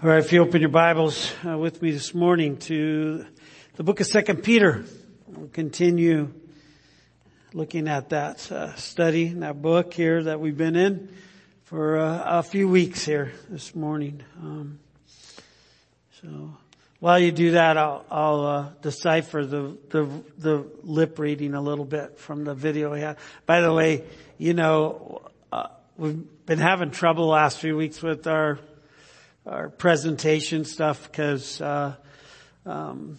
All right, if you open your Bibles with me this morning to the book of 2 Peter, we'll continue looking at that study, that book here that we've been in for a few weeks here this morning. So while you do that, I'll decipher the lip reading a little bit from the video we had. By the way, we've been having trouble the last few weeks with our presentation stuff because all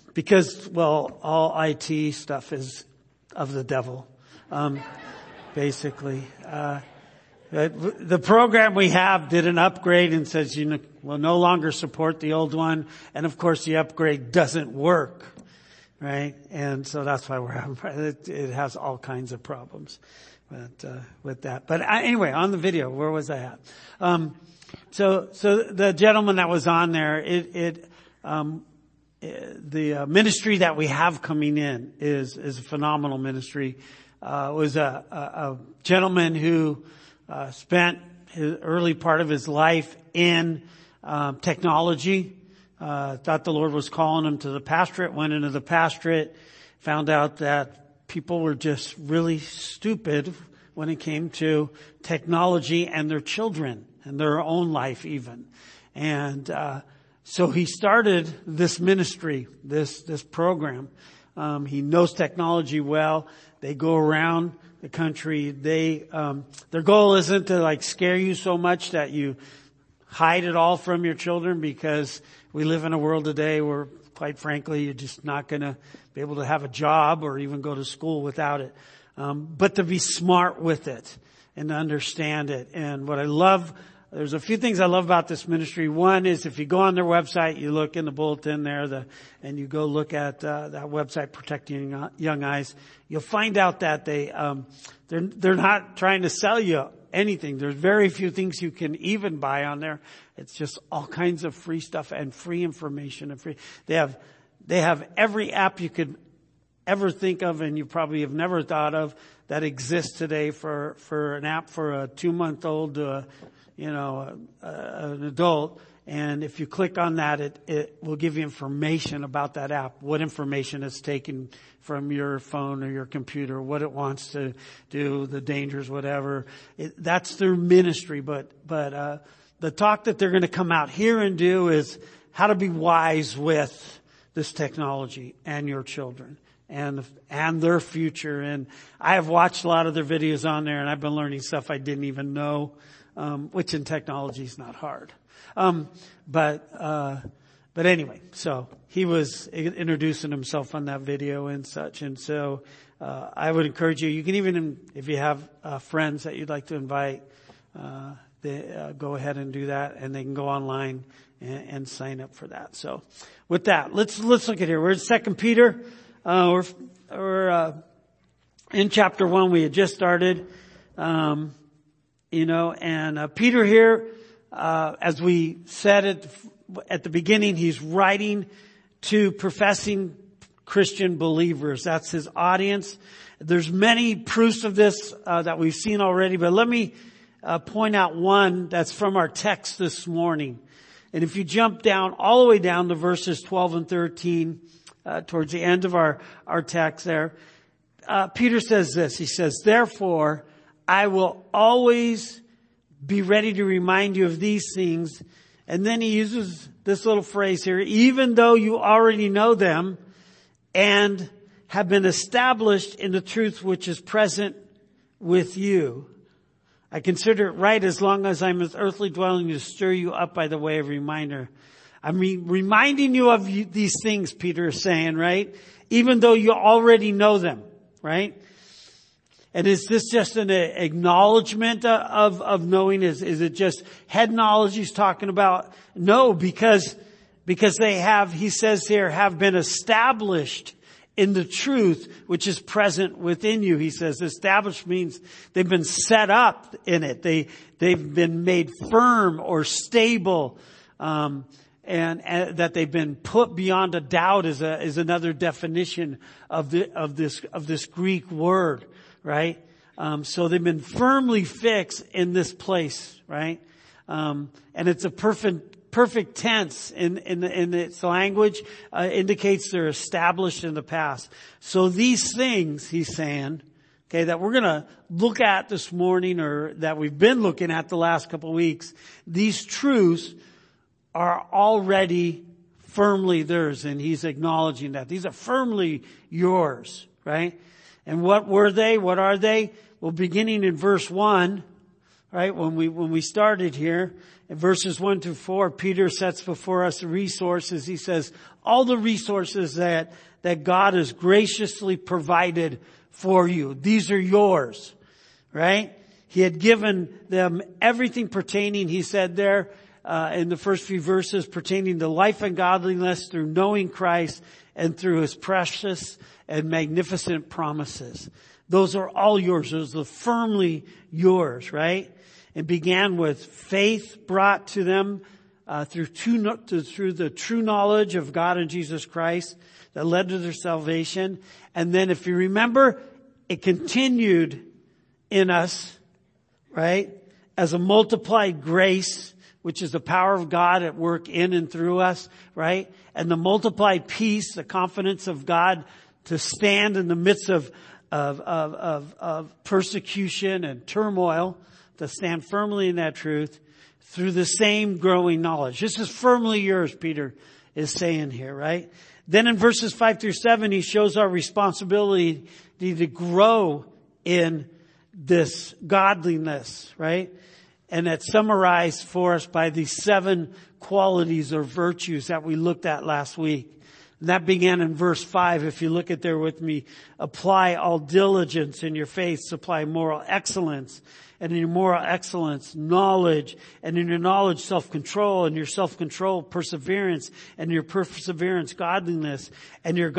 IT stuff is of the devil, basically. The program we have did an upgrade and says, we'll no longer support the old one. And of course the upgrade doesn't work, right? And so that's why we're having, it has all kinds of problems, with that. But anyway, on the video, where was I at? So the gentleman that was on there, the ministry that we have coming in is a phenomenal ministry. Was a gentleman who spent his early part of his life in technology. Thought the Lord was calling him to the pastorate, went into the pastorate, found out that people were just really stupid when it came to technology and their children and their own life even. And so he started this ministry, this program. He knows technology well. They go around the country. Their goal isn't to scare you so much that you hide it all from your children, because we live in a world today where, quite frankly, you're just not going to be able to have a job or even go to school without it. But to be smart with it and to understand it. And what I love, there's a few things I love about this ministry. One is if you go on their website, you look in the bulletin there, and you go look at that website, Protecting Young Eyes, you'll find out that they're not trying to sell you anything. There's very few things you can even buy on there. It's just all kinds of free stuff and free information and free. They have every app you could ever think of, and you probably have never thought of, that exists today for an app for a 2-month-old to an adult. And if you click on that, it will give you information about that app, what information it's taken from your phone or your computer, what it wants to do, the dangers, whatever. That's their ministry. But the talk that they're going to come out here and do is how to be wise with this technology and your children and their future. And I have watched a lot of their videos on there, and I've been learning stuff I didn't even know, which in technology is not hard. But anyway, so he was introducing himself on that video and such. And so, I would encourage you can even, if you have, friends that you'd like to invite, go ahead and do that, and they can go online and sign up for that. So with that, let's look at here. We're in 2 Peter. We're in chapter 1. We had just started, and Peter here, as we said at the beginning, he's writing to professing Christian believers. That's his audience. There's many proofs of this that we've seen already, but let me point out one that's from our text this morning. And if you jump down, all the way down to verses 12 and 13, towards the end of our text there, Peter says this. He says, "Therefore, I will always be ready to remind you of these things." And then he uses this little phrase here, "even though you already know them and have been established in the truth which is present with you. I consider it right, as long as I'm as earthly dwelling, to stir you up by the way of reminder." I'm reminding you of these things, Peter is saying, right? Even though you already know them, right? And is this just an acknowledgement of knowing? Is it just head knowledge he's talking about? No, because they have, he says here, have been established in the truth which is present within you. He says established means they've been set up in it. They've been made firm or stable, and that they've been put beyond a doubt is another definition of this Greek word, right? So they've been firmly fixed in this place, right? And it's a perfect perfect tense in its language, indicates they're established in the past. So these things, he's saying, okay, that we're going to look at this morning, or that we've been looking at the last couple of weeks, these truths are already firmly theirs, and he's acknowledging that. These are firmly yours, right? And what were they? What are they? Well, beginning in verse 1, right, when we started here, in verses 1 to 4, Peter sets before us the resources. He says, all the resources that God has graciously provided for you, these are yours, right? He had given them everything pertaining, he said there, in the first few verses, pertaining to life and godliness through knowing Christ and through his precious and magnificent promises. Those are all yours. Those are firmly yours, right? It began with faith brought to them through the true knowledge of God and Jesus Christ that led to their salvation. And then if you remember, it continued in us, right, as a multiplied grace, which is the power of God at work in and through us, right? And the multiplied peace, the confidence of God to stand in the midst of persecution and turmoil, to stand firmly in that truth through the same growing knowledge. This is firmly yours, Peter is saying here, right? Then in verses 5 through 7, he shows our responsibility to grow in this godliness, right? And that's summarized for us by these 7 qualities or virtues that we looked at last week. And that began in verse 5. If you look at there with me, apply all diligence in your faith, supply moral excellence, and in your moral excellence, knowledge, and in your knowledge, self-control, and your self-control, perseverance, and your perseverance, godliness, and in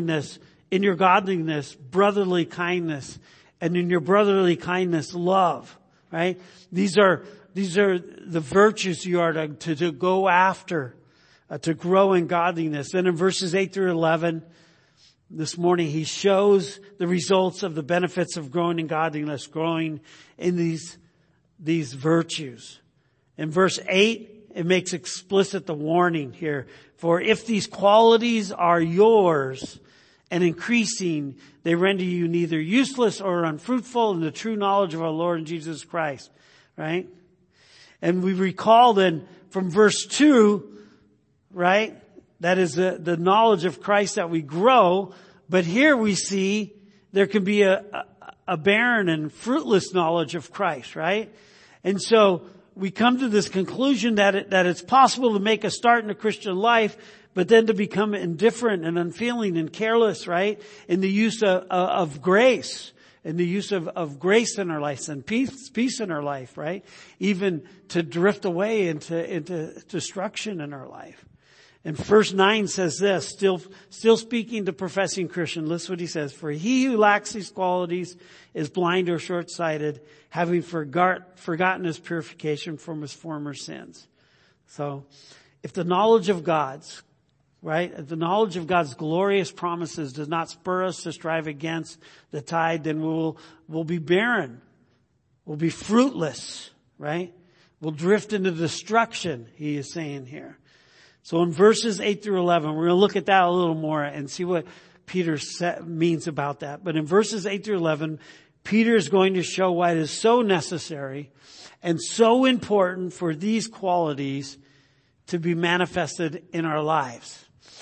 your godliness, brotherly kindness, and in your brotherly kindness, love. Right? These are the virtues you are to go after, to grow in godliness. Then in verses 8 through 11, this morning, he shows the results of the benefits of growing in godliness, growing in these virtues. In verse 8, it makes explicit the warning here. For if these qualities are yours and increasing, they render you neither useless or unfruitful in the true knowledge of our Lord and Jesus Christ. Right? And we recall then from verse 2, right? That is the knowledge of Christ that we grow. But here we see there can be a barren and fruitless knowledge of Christ, right? And so we come to this conclusion that it's possible to make a start in the Christian life, but then to become indifferent and unfeeling and careless, right? In the use of grace, in the use of grace in our lives and peace in our life, right? Even to drift away into destruction in our life. And verse 9 says this, still speaking to professing Christian. Listen what he says. For he who lacks these qualities is blind or short-sighted, having forgotten his purification from his former sins. So, if the knowledge of God's, right, if the knowledge of God's glorious promises does not spur us to strive against the tide, then we'll be barren. We'll be fruitless, right? We'll drift into destruction, he is saying here. So in verses 8 through 11, we're going to look at that a little more and see what Peter means about that. But in verses 8 through 11, Peter is going to show why it is so necessary and so important for these qualities to be manifested in our lives.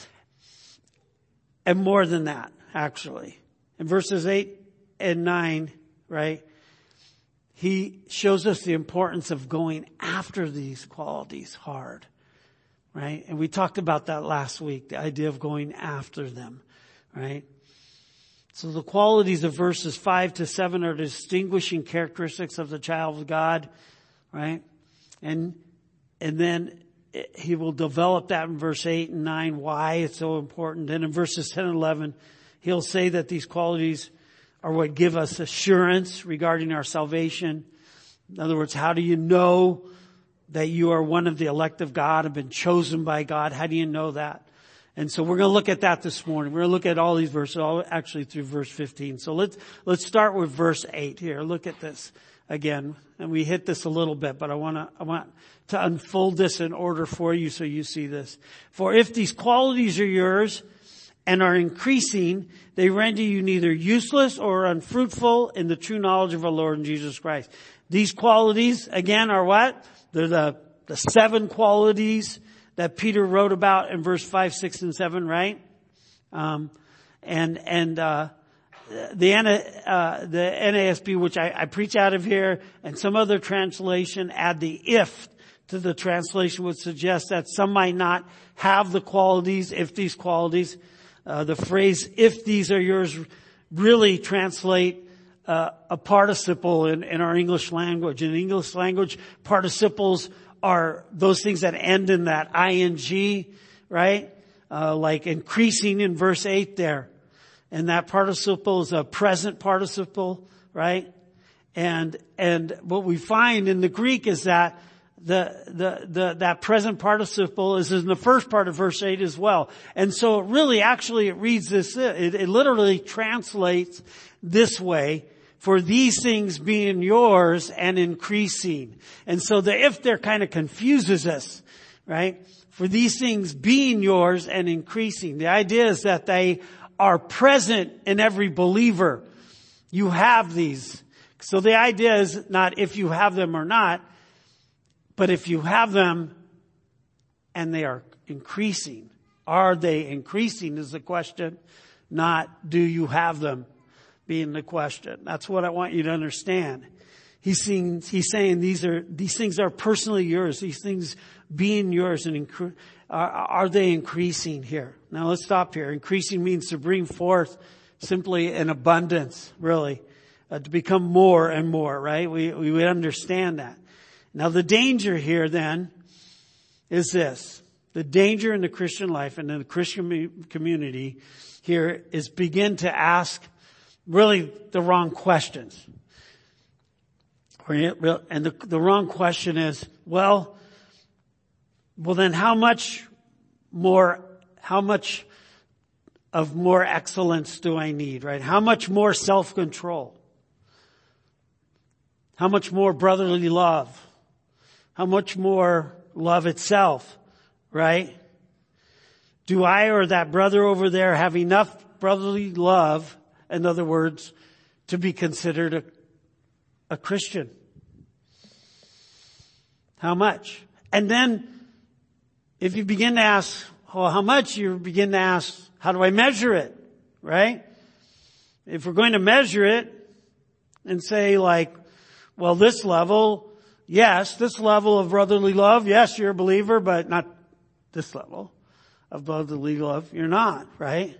And more than that, actually. In verses 8 and 9, right, he shows us the importance of going after these qualities hard. Right? And we talked about that last week, the idea of going after them, right? So the qualities of verses 5 to 7 are distinguishing characteristics of the child of God, right? And then he will develop that in verse 8 and 9, why it's so important. And in verses 10 and 11, he'll say that these qualities are what give us assurance regarding our salvation. In other words, how do you know that you are one of the elect of God, have been chosen by God? How do you know that? And so we're going to look at that this morning. We're going to look at all these verses, all actually through verse 15. So let's start with verse 8 here. Look at this again. And we hit this a little bit, but I want to unfold this in order for you so you see this. For if these qualities are yours and are increasing, they render you neither useless or unfruitful in the true knowledge of our Lord and Jesus Christ. These qualities, again, are what? They're the 7 qualities that Peter wrote about in verse 5, 6, and 7, right? The NASB, which I preach out of here, and some other translation add the if to the translation, would suggest that some might not have the qualities, if these qualities. The phrase, if these are yours, really translate a participle in our English language. In English language, participles are those things that end in that ing, right? Like increasing in verse 8 there. And that participle is a present participle, right? And what we find in the Greek is that that present participle is in the first part of verse 8 as well. And so it reads this, it literally translates this way: for these things being yours and increasing. And so the if there kind of confuses us, right? For these things being yours and increasing. The idea is that they are present in every believer. You have these. So the idea is not if you have them or not, but if you have them and they are increasing. Are they increasing is the question, not do you have them being the question. That's what I want you to understand. He's saying these things are personally yours. These things being yours, and are they increasing here? Now let's stop here. Increasing means to bring forth simply in abundance, really, to become more and more, right? We would understand that. Now the danger here then is this. The danger in the Christian life and in the Christian community here is begin to ask really the wrong questions. And the wrong question is, well then how much of more excellence do I need, right? How much more self-control? How much more brotherly love? How much more love itself, right? Do I or that brother over there have enough brotherly love, in other words, to be considered a Christian? How much? And then if you begin to ask, well, how much, you begin to ask, how do I measure it? Right? If we're going to measure it and say like, well, this level, yes, this level of brotherly love, yes, you're a believer, but not this level of brotherly love. You're not, right?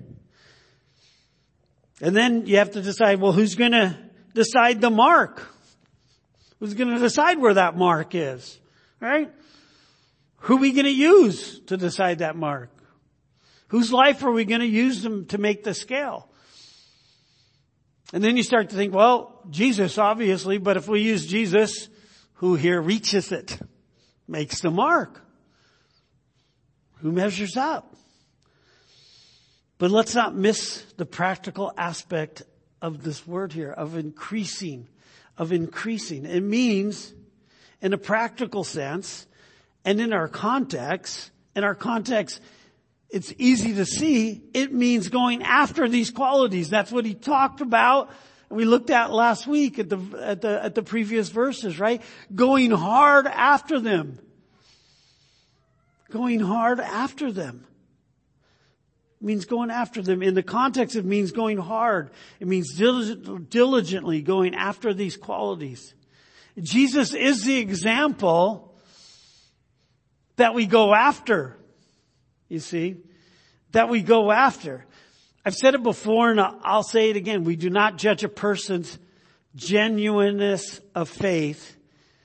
And then you have to decide, well, who's going to decide the mark? Who's going to decide where that mark is? Right? Who are we going to use to decide that mark? Whose life are we going to use them to make the scale? And then you start to think, well, Jesus, obviously, but if we use Jesus, who here reaches it, makes the mark? Who measures up? But let's not miss the practical aspect of this word here, of increasing. It means, in a practical sense, and in our context, it's easy to see, it means going after these qualities. That's what he talked about. We looked at last week at the previous verses, right? Going hard after them. Going hard after them. It means going after them. In the context, it means going hard. It means diligently going after these qualities. Jesus is the example that we go after. You see? That we go after. I've said it before and I'll say it again. We do not judge a person's genuineness of faith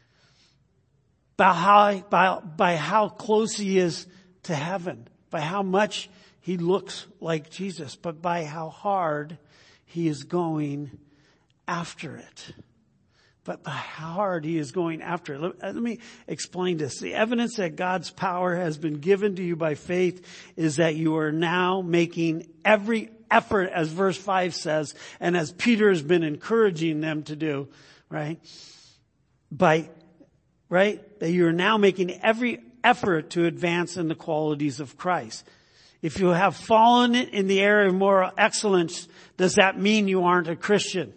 by how close he is to heaven, by how much he looks like Jesus, but by how hard he is going after it. But by how hard he is going after it. Let me explain this. The evidence that God's power has been given to you by faith is that you are now making every effort, as verse 5 says, and as Peter has been encouraging them to do, right? right? That you're now making every effort to advance in the qualities of Christ. If you have fallen in the area of moral excellence, does that mean you aren't a Christian?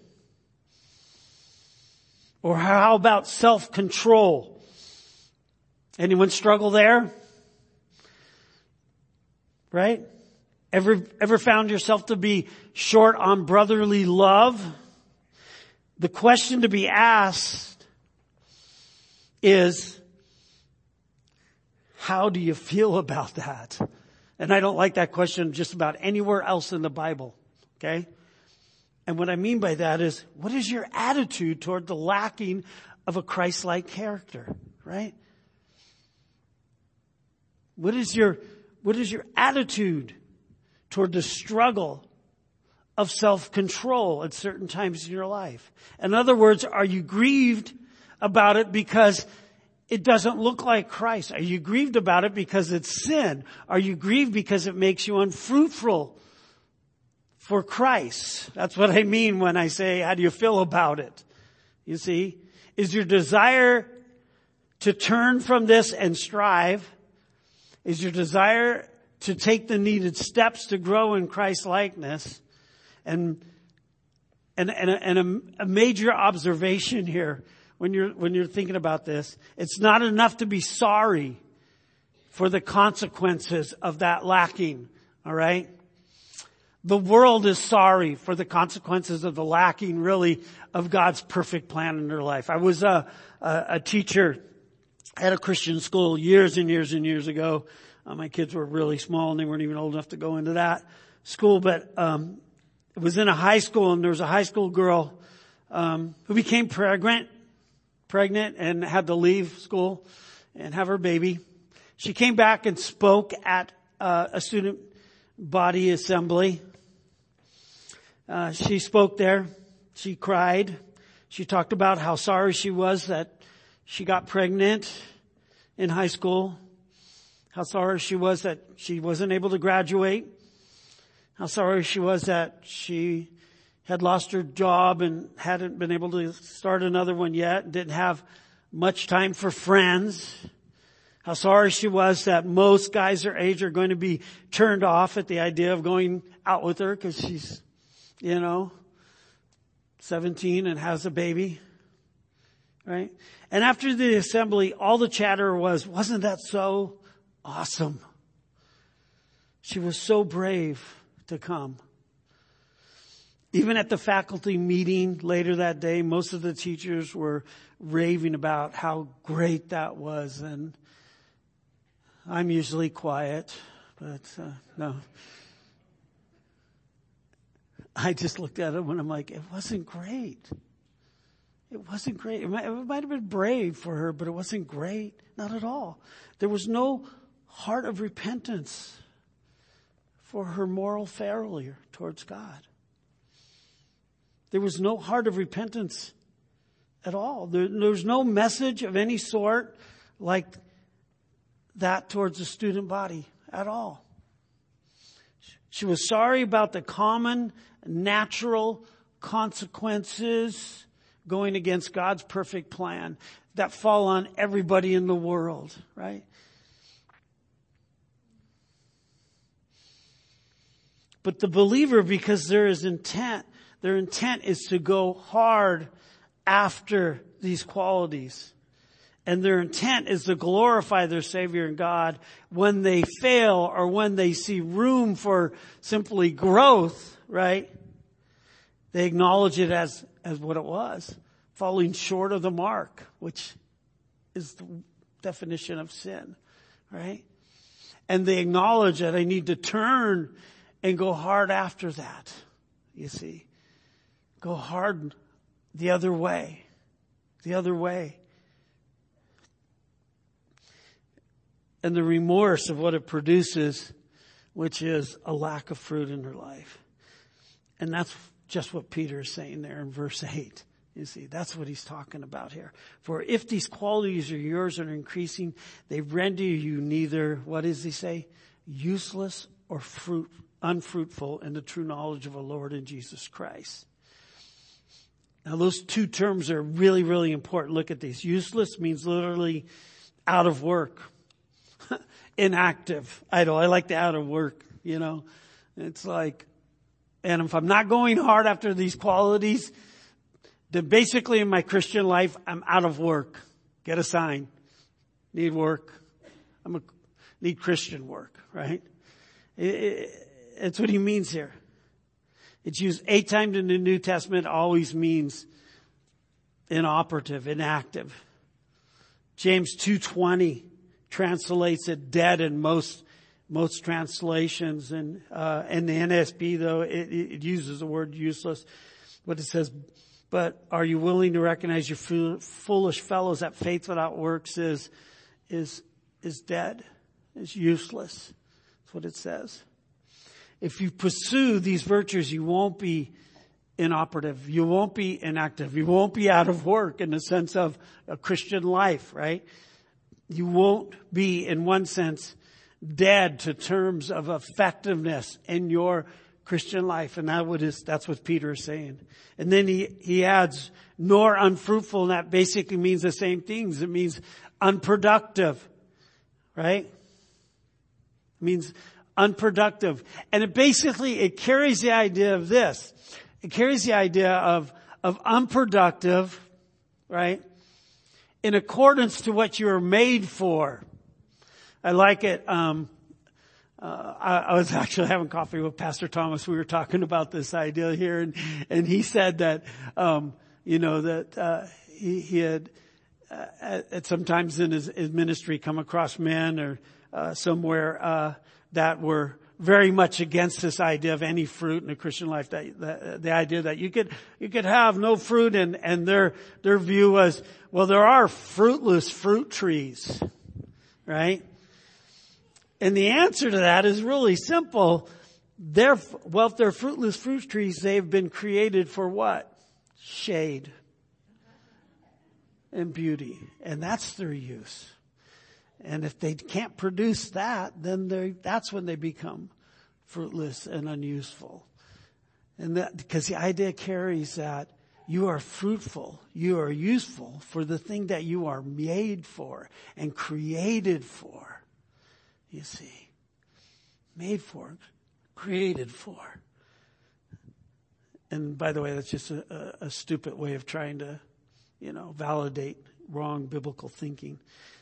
Or how about self-control? Anyone struggle there? Right? Ever found yourself to be short on brotherly love? The question to be asked is, how do you feel about that? And I don't like that question just about anywhere else in the Bible. Okay? And what I mean by that is, what is your attitude toward the lacking of a Christ-like character? Right? What is your attitude toward the struggle of self-control at certain times in your life? In other words, are you grieved about it because it doesn't look like Christ? Are you grieved about it because it's sin? Are you grieved because it makes you unfruitful for Christ? That's what I mean when I say, how do you feel about it? You see, is your desire to turn from this and strive? Is your desire to take the needed steps to grow in Christ's likeness? And a major observation here when you're thinking about this, it's not enough to be sorry for the consequences of that lacking. All right? The world is sorry for the consequences of the lacking, really, of God's perfect plan in their life. I was a teacher at a Christian school years and years and years ago. My kids were really small and they weren't even old enough to go into that school, but it was in a high school, and there was a high school girl who became pregnant and had to leave school and have her baby. She came back and spoke at a student body assembly. She spoke there. She cried. She talked about how sorry she was that she got pregnant in high school. How sorry she was that she wasn't able to graduate. How sorry she was that she had lost her job and hadn't been able to start another one yet, didn't have much time for friends. How sorry she was that most guys her age are going to be turned off at the idea of going out with her because she's, 17 and has a baby. Right? And after the assembly, all the chatter was, wasn't that so awesome? She was so brave to come. Even at the faculty meeting later that day, most of the teachers were raving about how great that was. And I'm usually quiet, but no. I just looked at it and I'm like, it wasn't great. It wasn't great. It might have been brave for her, but it wasn't great. Not at all. There was no heart of repentance for her moral failure towards God. There was no heart of repentance at all. There's no message of any sort like that towards the student body at all. She was sorry about the common, natural consequences going against God's perfect plan that fall on everybody in the world, right? But the believer, because their intent is to go hard after these qualities. And their intent is to glorify their Savior and God. When they fail or when they see room for simply growth, right? They acknowledge it as what it was. Falling short of the mark, which is the definition of sin, right? And they acknowledge that I need to turn and go hard after that, you see. Go hard the other way. The other way. And the remorse of what it produces, which is a lack of fruit in their life. And that's just what Peter is saying there in verse 8. You see, that's what he's talking about here. For if these qualities are yours and are increasing, they render you neither, what does he say? Useless or unfruitful in the true knowledge of our Lord and Jesus Christ. Now those two terms are really, really important. Look at these. Useless means literally out of work. Inactive, idle. I like the out of work, It's like, and if I'm not going hard after these qualities, then basically in my Christian life, I'm out of work. Get a sign. Need work. Need Christian work, right? It's what he means here. It's used 8 times in the New Testament, always means inoperative, inactive. James 2:20 translates it dead in most translations, and in the NSB though it uses the word useless. But it says, "But are you willing to recognize, you foolish fellows, that faith without works is dead, is useless?" That's what it says. If you pursue these virtues, you won't be inoperative. You won't be inactive. You won't be out of work in the sense of a Christian life, right? You won't be, in one sense, dead to terms of effectiveness in your Christian life. And that's what Peter is saying. And then he adds, nor unfruitful, and that basically means the same things. It means unproductive, right? It means unproductive. And it carries the idea of this. It carries the idea of unproductive, right? In accordance to what you are made for. I like it. I was actually having coffee with Pastor Thomas. We were talking about this idea here, and he said that, he had, at sometimes in his ministry come across men or, somewhere, that were very much against this idea of any fruit in a Christian life. That the idea that you could have no fruit, and their view was, well, there are fruitless fruit trees, right? And the answer to that is really simple. If they're fruitless fruit trees, they've been created for what? Shade and beauty. And that's their use. And if they can't produce that, then that's when they become fruitless and unuseful. And that, because the idea carries that you are fruitful, you are useful for the thing that you are made for and created for. You see, made for, created for. And by the way, that's just a stupid way of trying to, validate wrong biblical thinking.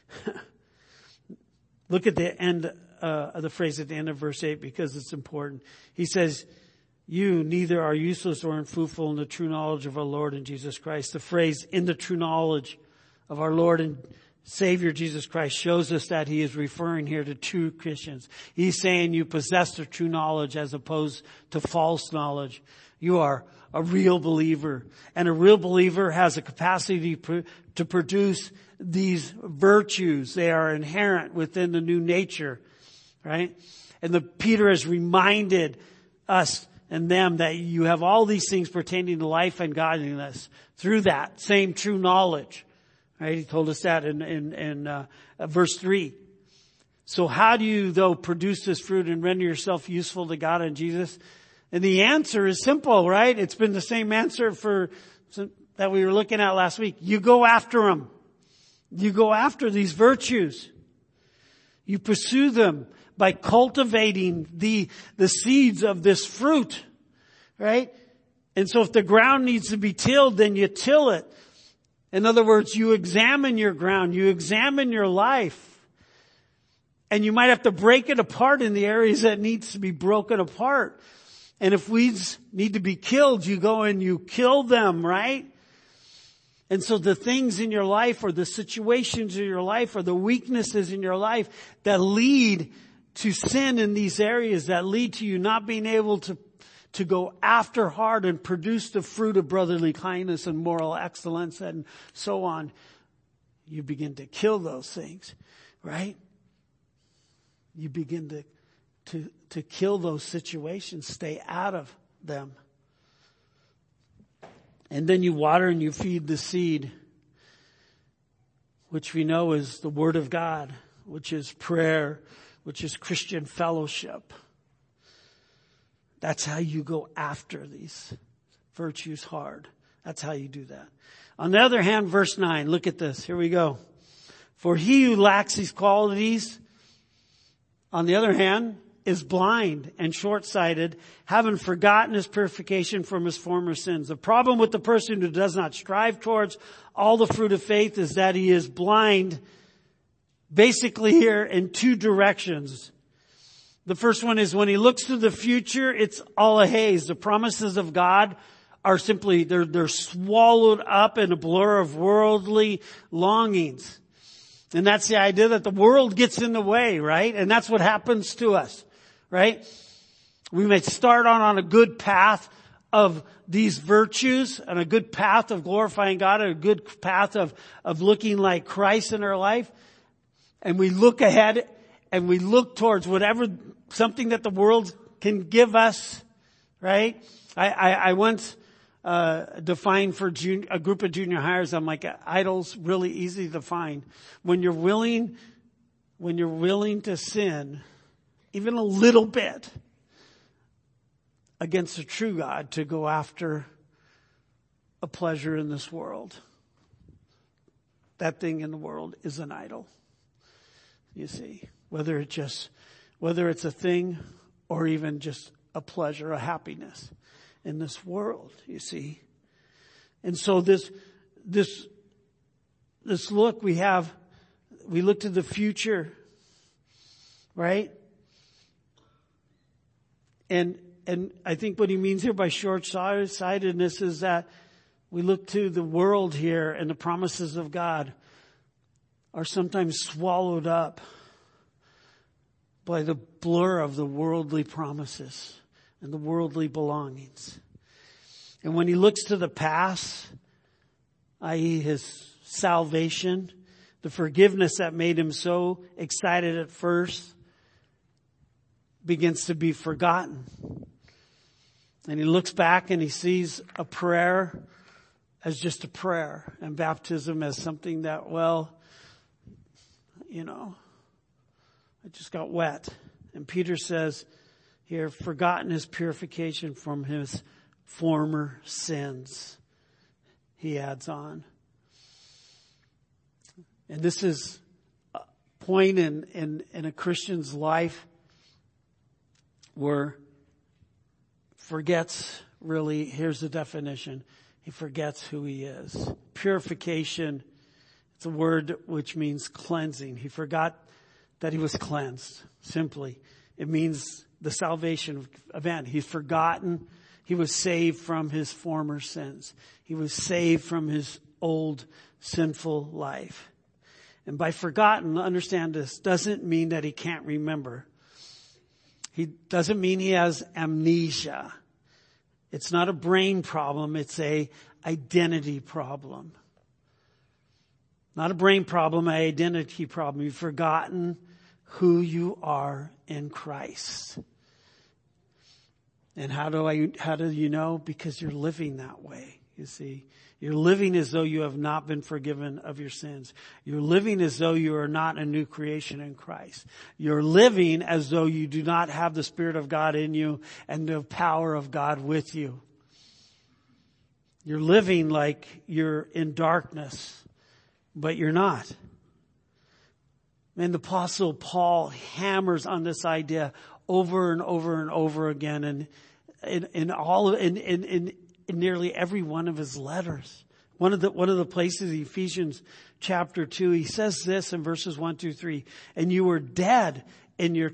Look at the end of the phrase at the end of verse 8, because it's important. He says, you neither are useless or unfruitful in the true knowledge of our Lord and Jesus Christ. The phrase, in the true knowledge of our Lord and Savior Jesus Christ, shows us that he is referring here to true Christians. He's saying you possess the true knowledge as opposed to false knowledge. You are a real believer. And a real believer has a capacity to produce these virtues. They are inherent within the new nature, right? And Peter has reminded us and them that you have all these things pertaining to life and godliness through that same true knowledge, right? He told us that in verse 3. So how do you, though, produce this fruit and render yourself useful to God and Jesus? And the answer is simple, right? It's been the same answer that we were looking at last week. You go after them. You go after these virtues. You pursue them by cultivating the seeds of this fruit, right? And so if the ground needs to be tilled, then you till it. In other words, you examine your ground, you examine your life. And you might have to break it apart in the areas that needs to be broken apart. And if weeds need to be killed, you go and you kill them, right? And so the things in your life or the situations in your life or the weaknesses in your life that lead to sin in these areas, that lead to you not being able to go after hard and produce the fruit of brotherly kindness and moral excellence and so on, you begin to kill those things, right? You begin to kill those situations, stay out of them. And then you water and you feed the seed, which we know is the Word of God, which is prayer, which is Christian fellowship. That's how you go after these virtues hard. That's how you do that. On the other hand, verse 9, look at this. Here we go. For he who lacks these qualities, on the other hand, is blind and short-sighted, having forgotten his purification from his former sins. The problem with the person who does not strive towards all the fruit of faith is that he is blind, basically here in two directions. The first one is when he looks to the future, it's all a haze. The promises of God are simply, they're swallowed up in a blur of worldly longings. And that's the idea that the world gets in the way, right? And that's what happens to us, right? We may start on a good path of these virtues and a good path of glorifying God and a good path of looking like Christ in our life. And we look ahead and we look towards whatever, something that the world can give us, right? I once defined for a group of junior hires, I'm like, idol's really easy to find. When you're willing to sin, even a little bit, against the true God to go after a pleasure in this world. That thing in the world is an idol. You see, whether it's a thing or even just a pleasure, a happiness in this world, you see. And so this look we look to the future, right? And I think what he means here by short-sightedness is that we look to the world here and the promises of God are sometimes swallowed up by the blur of the worldly promises and the worldly belongings. And when he looks to the past, i.e. his salvation, the forgiveness that made him so excited at first, begins to be forgotten. And he looks back and he sees a prayer as just a prayer and baptism as something that, well, I just got wet. And Peter says here, forgotten his purification from his former sins. He adds on. And this is a point in a Christian's life where forgets really, here's the definition, he forgets who he is. Purification, it's a word which means cleansing. He forgot that he was cleansed, simply. It means the salvation event. He's forgotten. He was saved from his former sins. He was saved from his old sinful life. And by forgotten, understand this, doesn't mean that he can't remember. He doesn't mean he has amnesia. It's not a brain problem. It's a identity problem. Not a brain problem, an identity problem. You've forgotten who you are in Christ. And how do you know? Because you're living that way, you see. You're living as though you have not been forgiven of your sins. You're living as though you are not a new creation in Christ. You're living as though you do not have the Spirit of God in you and the power of God with you. You're living like you're in darkness, but you're not. And the Apostle Paul hammers on this idea over and over and over again, and in nearly every one of his letters. One of the places, Ephesians chapter 2, he says this in verses 1-3, and you were dead in your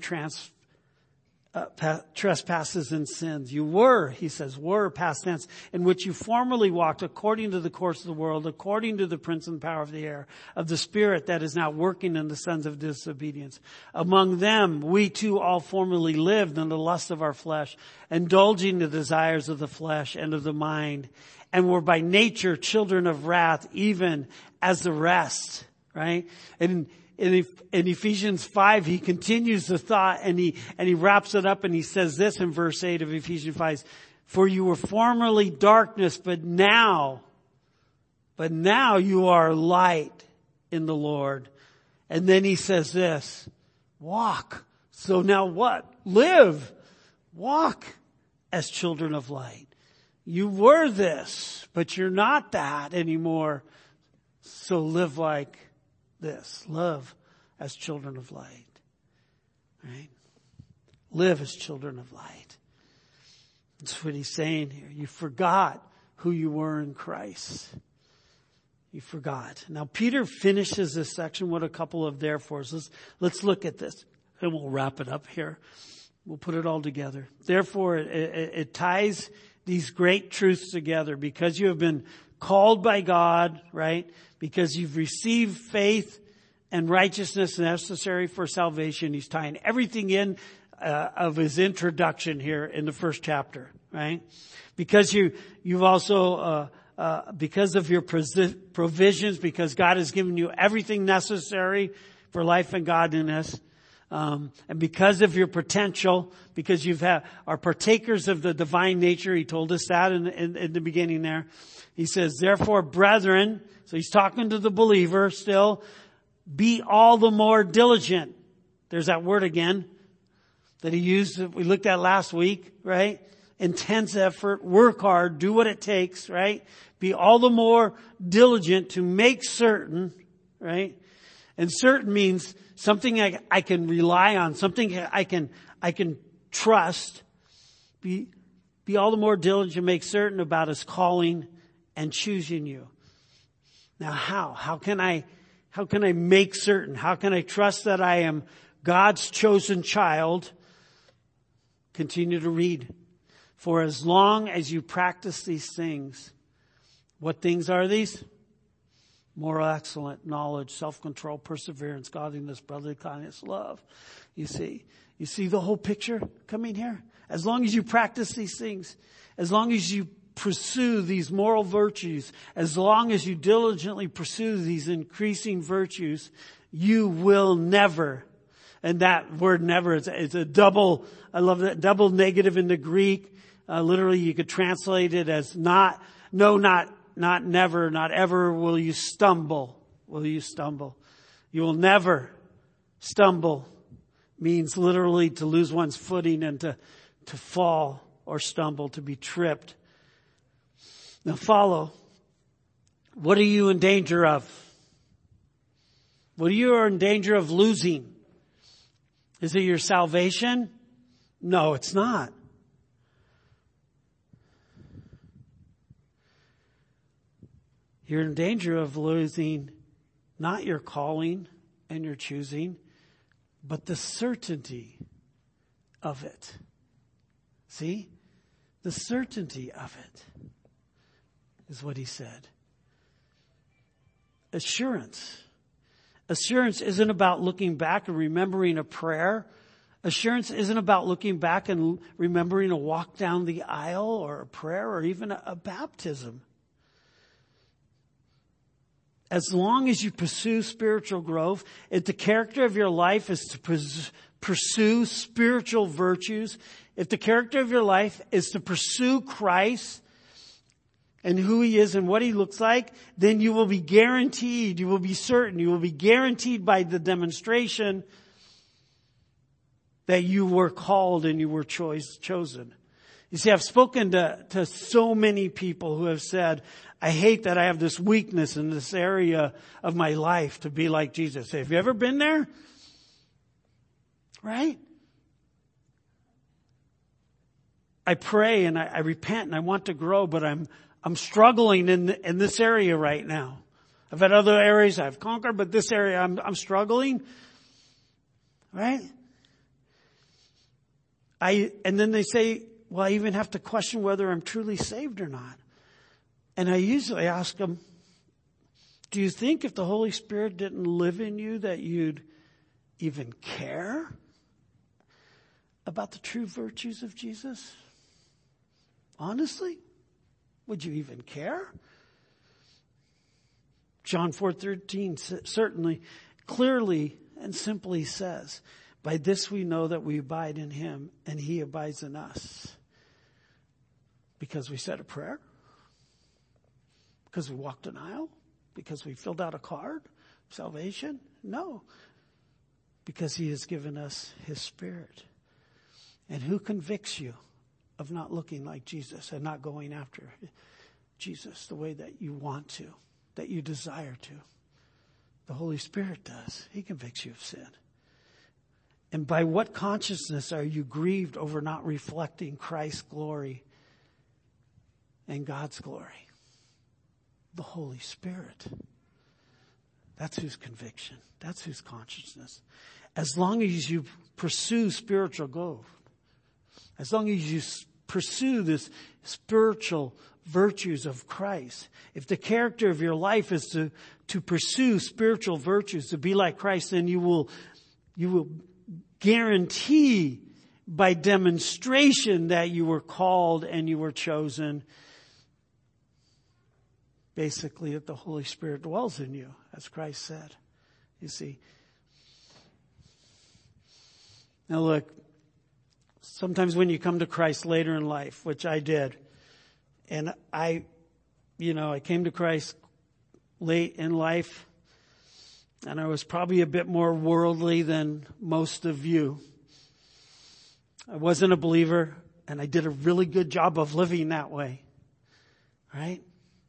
trespasses and sins. You were, he says, past tense, in which you formerly walked according to the course of the world, according to the prince and power of the air, of the spirit that is now working in the sons of disobedience. Among them, we too all formerly lived in the lust of our flesh, indulging the desires of the flesh and of the mind, and were by nature children of wrath, even as the rest, right? And in Ephesians 5, he continues the thought and he wraps it up and he says this in verse 8 of Ephesians 5, for you were formerly darkness, but now you are light in the Lord. And then he says this, walk. So now what? Live. Walk as children of light. You were this, but you're not that anymore. So live like this. Live as children of light. Right? Live as children of light. That's what he's saying here. You forgot who you were in Christ. You forgot. Now Peter finishes this section with a couple of therefores. Let's look at this and we'll wrap it up here. We'll put it all together. Therefore, it ties these great truths together because you have been called by God, right? Because you've received faith and righteousness necessary for salvation. He's tying everything in of his introduction here in the first chapter, right? Because you've also, because of your provisions, because God has given you everything necessary for life and godliness, and because of your potential, because are partakers of the divine nature. He told us that in the beginning there. He says, therefore, brethren, so he's talking to the believer still, be all the more diligent. There's that word again that he used, that we looked at last week, right? Intense effort, work hard, do what it takes, right? Be all the more diligent to make certain, right? And certain means something I can rely on, something I can trust. Be all the more diligent to make certain about his calling and choosing you. Now how can I make certain? How can I trust that I am God's chosen child? Continue to read. For as long as you practice these things, what things are these? Moral excellence, knowledge, self-control, perseverance, godliness, brotherly kindness, love. You see the whole picture coming here? As long as you practice these things, as long as you pursue these moral virtues, as long as you diligently pursue these increasing virtues, you will never. And that word never is a double, I love that, double negative in the Greek. Literally you could translate it as not never, not ever will you stumble. Will you stumble? You will never stumble means literally to lose one's footing and to fall or stumble, to be tripped. Now follow. What are you in danger of? What are you in danger of losing? Is it your salvation? No, it's not. You're in danger of losing not your calling and your choosing, but the certainty of it. See? The certainty of it is what he said. Assurance. Assurance isn't about looking back and remembering a prayer. Assurance isn't about looking back and remembering a walk down the aisle or a prayer or even a baptism. As long as you pursue spiritual growth, if the character of your life is to pursue spiritual virtues, if the character of your life is to pursue Christ and who he is and what he looks like, then you will be guaranteed, you will be certain, you will be guaranteed by the demonstration that you were called and you were chosen. You see, I've spoken to so many people who have said, I hate that I have this weakness in this area of my life to be like Jesus. Have you ever been there? Right? I pray and I repent and I want to grow, but I'm struggling in this area right now. I've had other areas I've conquered, but this area I'm struggling. Right? And then they say, well, I even have to question whether I'm truly saved or not. And I usually ask them, do you think if the Holy Spirit didn't live in you that you'd even care about the true virtues of Jesus? Honestly, would you even care? John 4:13 certainly clearly and simply says, by this we know that we abide in him and he abides in us. Because we said a prayer? Because we walked an aisle? Because we filled out a card? Salvation? No. Because he has given us his Spirit. And who convicts you of not looking like Jesus and not going after Jesus the way that you want to, that you desire to. The Holy Spirit does. He convicts you of sin. And by what consciousness are you grieved over not reflecting Christ's glory and God's glory? The Holy Spirit. That's whose conviction. That's whose consciousness. As long as you pursue spiritual growth, as long as you pursue this spiritual virtues of Christ, if the character of your life is to pursue spiritual virtues, to be like Christ, then you will guarantee by demonstration that you were called and you were chosen. Basically, that the Holy Spirit dwells in you, as Christ said. You see. Now look, sometimes when you come to Christ later in life, which I did, and I came to Christ late in life, and I was probably a bit more worldly than most of you. I wasn't a believer, and I did a really good job of living that way. Right?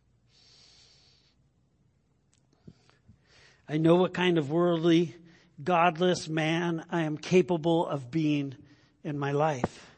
I know what kind of worldly, godless man I am capable of being in my life.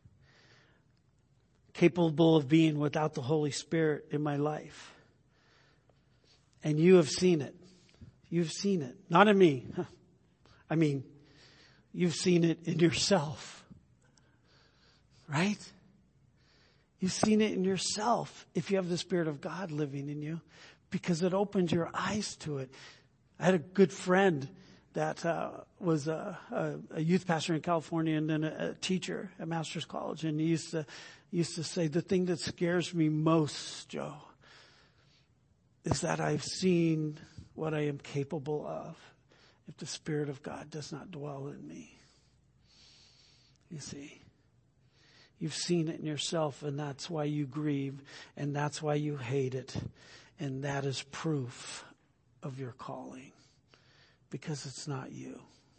Capable of being without the Holy Spirit in my life. And you have seen it. You've seen it. Not in me. I mean, you've seen it in yourself. Right? You've seen it in yourself if you have the Spirit of God living in you, because it opens your eyes to it. I had a good friend that was a youth pastor in California and then a teacher at Master's College. And he used to say, the thing that scares me most, Joe, is that I've seen what I am capable of if the Spirit of God does not dwell in me. You see, you've seen it in yourself, and that's why you grieve, and that's why you hate it. And that is proof of your calling, because it's not you.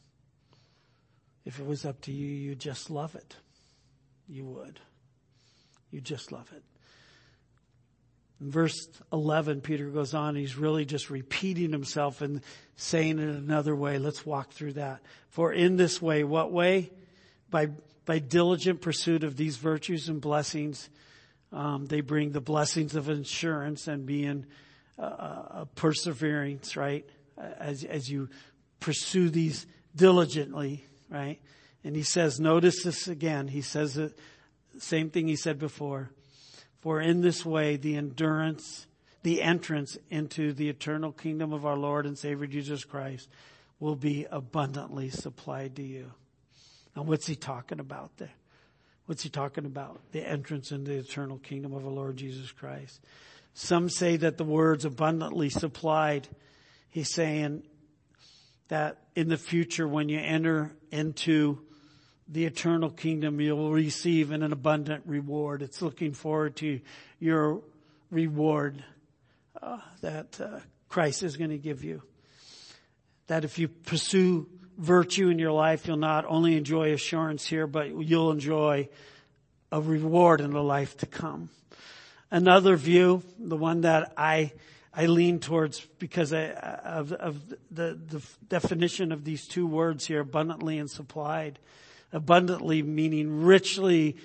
If it was up to you, you'd just love it. You would. You just love it. In verse 11, Peter goes on. He's really just repeating himself and saying it another way. Let's walk through that. For in this way, what way? By diligent pursuit of these virtues and blessings, they bring the blessings of assurance and being perseverance, right? As you pursue these diligently, right? And he says, notice this again. He says the same thing he said before. For in this way, the entrance into the eternal kingdom of our Lord and Savior Jesus Christ will be abundantly supplied to you. Now, what's he talking about there? What's he talking about? The entrance into the eternal kingdom of our Lord Jesus Christ. Some say that the words abundantly supplied, he's saying that in the future when you enter into the eternal kingdom, you'll receive an abundant reward. It's looking forward to your reward that Christ is going to give you. That if you pursue virtue in your life, you'll not only enjoy assurance here, but you'll enjoy a reward in the life to come. Another view, the one that I lean towards because of the definition of these two words here, abundantly and supplied. Abundantly meaning richly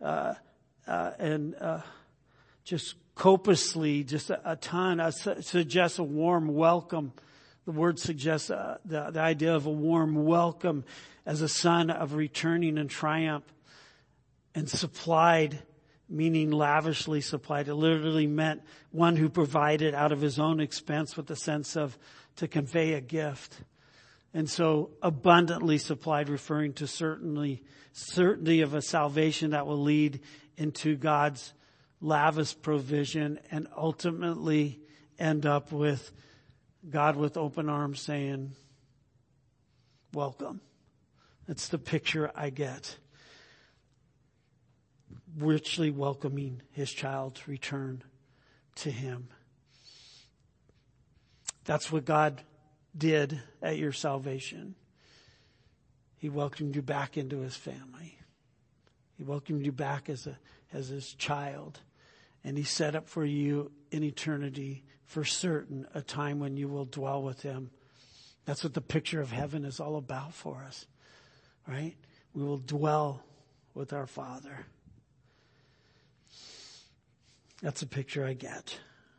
and just copiously, just a ton. Suggests a warm welcome. The word suggests the idea of a warm welcome as a son of returning in triumph. And supplied, meaning lavishly supplied. It literally meant one who provided out of his own expense with the sense of to convey a gift. And so abundantly supplied, referring to certainty of a salvation that will lead into God's lavish provision and ultimately end up with God with open arms saying, welcome. That's the picture I get. Richly welcoming his child's return to him. That's what God did at your salvation. He welcomed you back into his family. He welcomed you back as his child. And he set up for you in eternity, for certain, a time when you will dwell with him. That's what the picture of heaven is all about for us, right? We will dwell with our Father. That's a picture I get.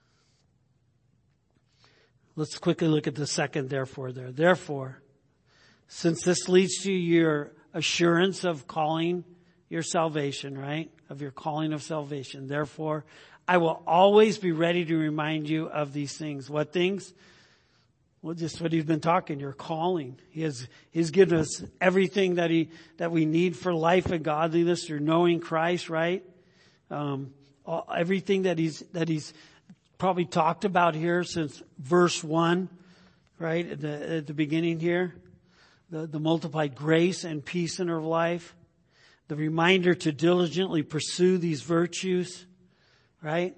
Let's quickly look at the second therefore there. Therefore, since this leads to your assurance of calling your salvation, right? Of your calling of salvation. Therefore, I will always be ready to remind you of these things. What things? Well, just what he's been talking, your calling. He's given us everything that we need for life and godliness through knowing Christ, right? Everything that he's probably talked about here since verse 1, right? At the beginning here. The multiplied grace and peace in our life. The reminder to diligently pursue these virtues, right?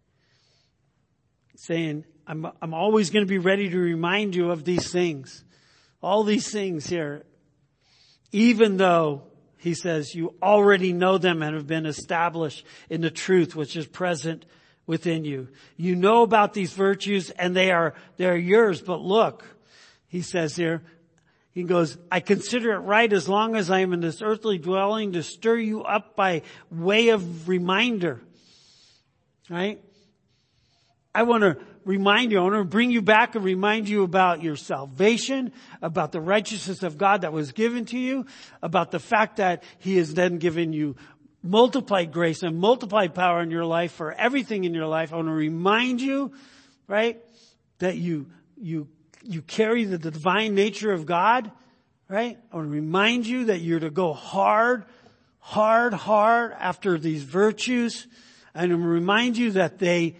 Saying, I'm always going to be ready to remind you of these things. All these things here. Even though, he says, you already know them and have been established in the truth which is present within you. You know about these virtues and they are yours. But look, he says here, he goes, I consider it right as long as I am in this earthly dwelling to stir you up by way of reminder. Right? I want to remind you, I want to bring you back and remind you about your salvation, about the righteousness of God that was given to you, about the fact that he has then given you multiplied grace and multiplied power in your life for everything in your life. I want to remind you, right, that you carry the divine nature of God, right? I want to remind you that you're to go hard after these virtues. And I'm going to remind you that they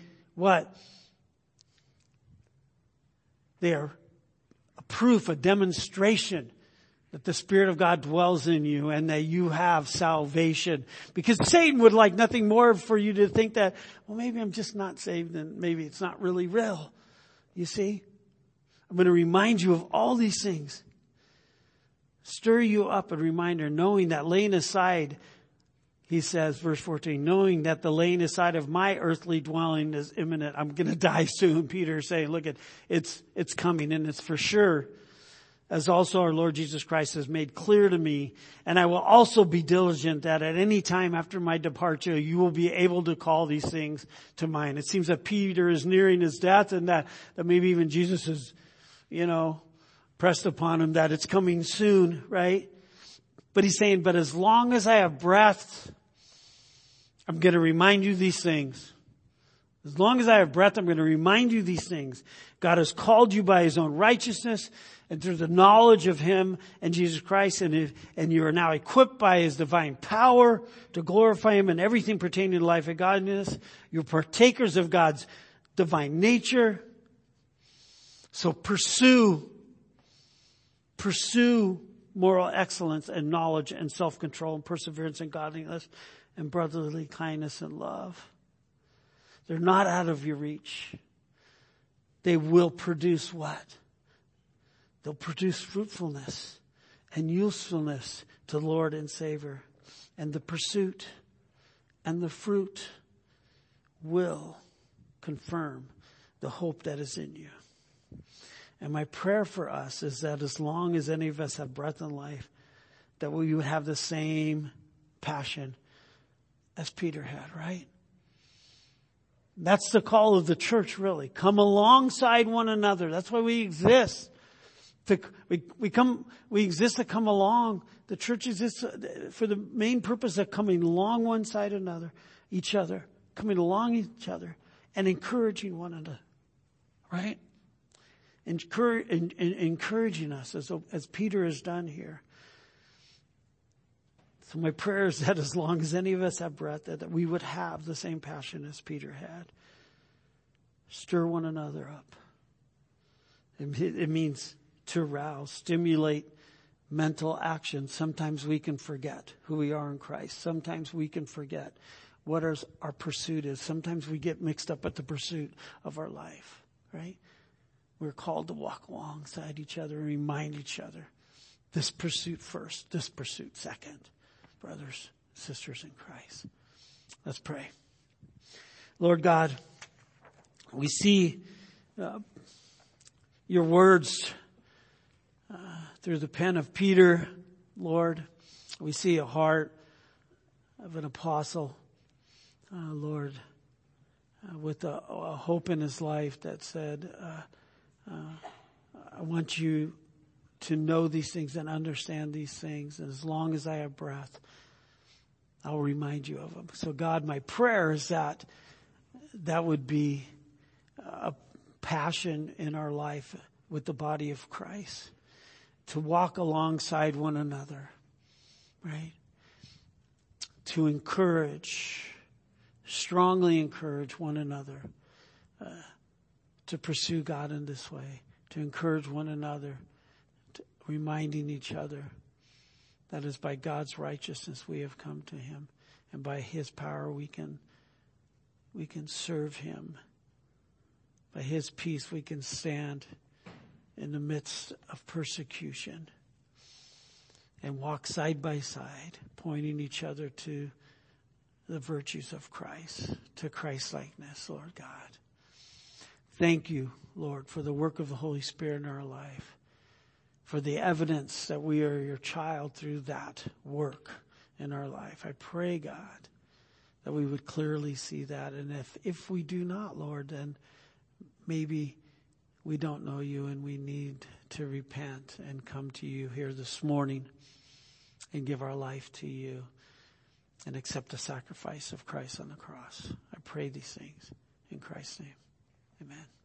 are a proof, a demonstration that the Spirit of God dwells in you and that you have salvation. Because Satan would like nothing more for you to think that, well, maybe I'm just not saved and maybe it's not really real. You see? I'm going to remind you of all these things. Stir you up, a reminder, knowing that laying aside, he says, verse 14, knowing that the laying aside of my earthly dwelling is imminent. I'm going to die soon. Peter is saying, look, it's coming and it's for sure. As also our Lord Jesus Christ has made clear to me. And I will also be diligent that at any time after my departure, you will be able to call these things to mind. It seems that Peter is nearing his death and that maybe even Jesus is, pressed upon him that it's coming soon, right? But he's saying, but as long as I have breath, I'm going to remind you these things. As long as I have breath, I'm going to remind you these things. God has called you by his own righteousness and through the knowledge of him and Jesus Christ. And you are now equipped by his divine power to glorify him in everything pertaining to life and godliness. You're partakers of God's divine nature. So pursue moral excellence and knowledge and self-control and perseverance and godliness and brotherly kindness and love. They're not out of your reach. They will produce what? They'll produce fruitfulness and usefulness to Lord and Savior. And the pursuit and the fruit will confirm the hope that is in you. And my prayer for us is that as long as any of us have breath and life, that we would have the same passion as Peter had, right? That's the call of the church, really. Come alongside one another. That's why we exist. We exist to come along. The church exists for the main purpose of coming along one side another, each other, coming along each other and encouraging one another, right? Encouraging us as Peter has done here. So my prayer is that as long as any of us have breath, that we would have the same passion as Peter had. Stir one another up. It means to rouse, stimulate mental action. Sometimes we can forget who we are in Christ. Sometimes we can forget what our pursuit is. Sometimes we get mixed up at the pursuit of our life, right? We're called to walk alongside each other and remind each other. This pursuit first, this pursuit second, brothers sisters in Christ. Let's pray. Lord God, we see your words through the pen of Peter, Lord. We see a heart of an apostle, Lord, with a hope in his life that said, I want you to know these things and understand these things. And as long as I have breath, I'll remind you of them. So God, my prayer is that would be a passion in our life with the body of Christ, to walk alongside one another, right? To strongly encourage one another to pursue God in this way, to encourage one another, reminding each other that is by God's righteousness we have come to him, and by his power we can serve him. By his peace we can stand in the midst of persecution and walk side by side, pointing each other to the virtues of Christ, to Christ-likeness, Lord God. Thank you, Lord, for the work of the Holy Spirit in our life, for the evidence that we are your child through that work in our life. I pray, God, that we would clearly see that. And if we do not, Lord, then maybe we don't know you and we need to repent and come to you here this morning and give our life to you and accept the sacrifice of Christ on the cross. I pray these things in Christ's name. Amen.